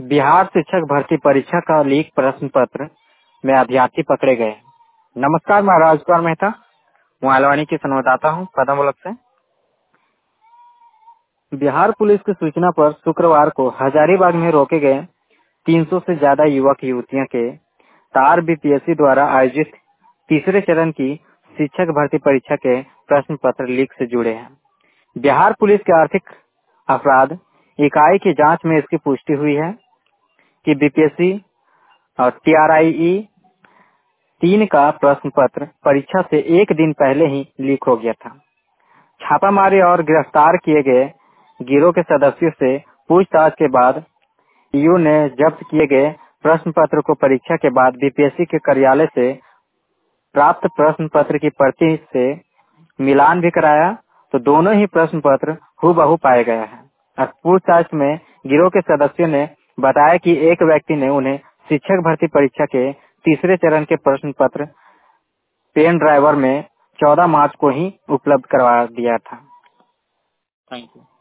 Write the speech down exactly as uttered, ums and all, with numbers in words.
बिहार शिक्षक भर्ती परीक्षा का लीक प्रश्न पत्र में अभ्यर्थी पकड़े गए। नमस्कार, मैं राजकुमार मेहता मोहालवानी की संवाददाता हूँ पदम ब्लॉक से। बिहार पुलिस की सूचना पर शुक्रवार को हजारीबाग में रोके गए तीन सौ से ज्यादा युवक युवतियों के तार बीपीएससी द्वारा आयोजित तीसरे चरण की शिक्षक भर्ती परीक्षा के प्रश्न पत्र लीक से जुड़े हैं। बिहार पुलिस के आर्थिक अपराध इकाई की जांच में इसकी पुष्टि हुई है कि बीपीएससी और टीआरआईई तीन का प्रश्न पत्र परीक्षा से एक दिन पहले ही लीक हो गया था। छापामारी और गिरफ्तार किए गए गिरोह के सदस्यों से पूछताछ के बाद ईओ ने जब्त किए गए प्रश्न पत्र को परीक्षा के बाद बीपीएससी के कार्यालय से प्राप्त प्रश्न पत्र की प्रति से मिलान भी कराया, तो दोनों ही प्रश्न पत्र हूबहू पाए गए हैं। और पूछताछ में गिरोह के सदस्यों ने बताया कि एक व्यक्ति ने उन्हें शिक्षक भर्ती परीक्षा के तीसरे चरण के प्रश्न पत्र पेन ड्राइवर में चौदह मार्च को ही उपलब्ध करवा दिया था। Thank you.